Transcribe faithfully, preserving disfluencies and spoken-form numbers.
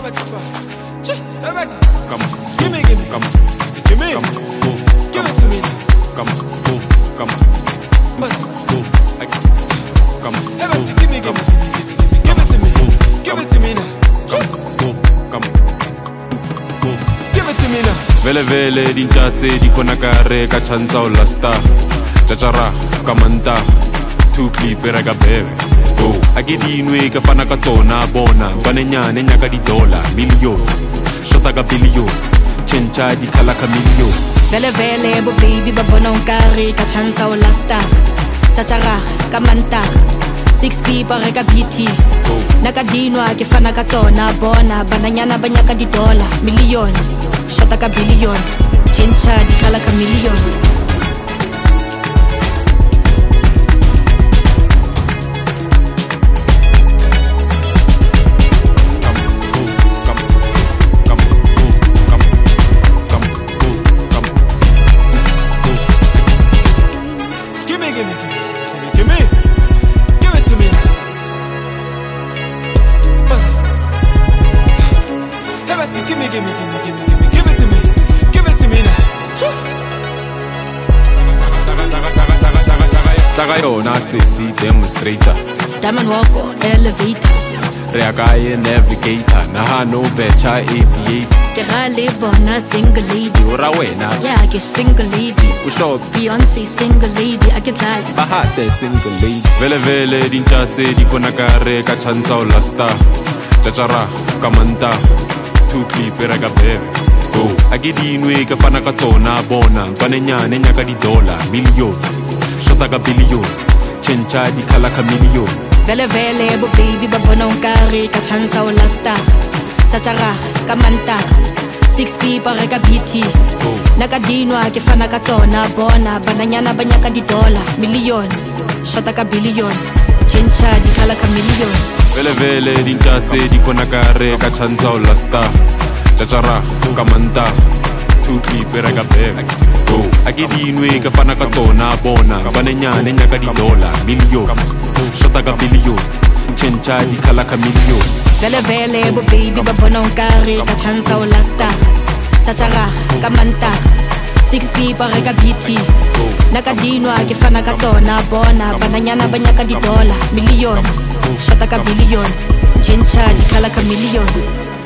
Come, give me, give me, come, give me, come, give it to me. Come, come, come, come, give me, give me, give it to me, give it to me now. Come, give it to me now. Vele vele dinjatse di konakare ka chanza o lasta. Chachara kamanta, two clip erega bebe. Go, agedinwe ka fana ka tsona bona, banenyane nyaka di dollar million. Shota ka billion, chencha di kala ka million. Vele vele bo baby ba bona unkare ka chanza o lasta. Chachara kamanta, six people reka B T. Nakadinwa ke fana ka tsona bona, bananyana banyaka di dollar million. Shota ka billion, chencha di kala ka million. Give me, give me, give me, give me, give me, give it to me, give it to me now. Tagayo na sissy demonstrator. Diamond walk on elevator. Reagaye navigator. Naha no becha aviator. Kerale bona single lady. Ura wena. Yeah, I get single lady. Usho Beyonce single lady. I get like bahate single lady. Vele vele dinjatse di konakare ka chanza o lasta. Chachara kamanta. Two clip erega bebe. Go, agedinwe ka fana ka tsona bona, banenyane nyaka di dollar million. Shota ka billion, chencha di kala ka million. Vele vele bo baby ba bona unkare ka chanza o lasta. Chachara kamanta, six people reka B T. Nakadinwa ke fana ka tsona bona, bananyana banyaka di dollar million. Shota ka billion, chencha di kala ka million. Vele vele dinjatse di konakare ka chanza o lasta. Chachara kamanta, two clip erega bebe. Go, agedinwe ka fana ka tsona bona, banenyane nyaka di dollar million. Shota ka billion, chencha di kala ka million. Vele vele bo baby ba bona unkare ka chanza o lasta. Chachara kamanta, six people reka B T. Nakadinwa ke fana ka tsona bona, bananyana banyaka di dollar million. Shota ka billion, chencha di kala ka million.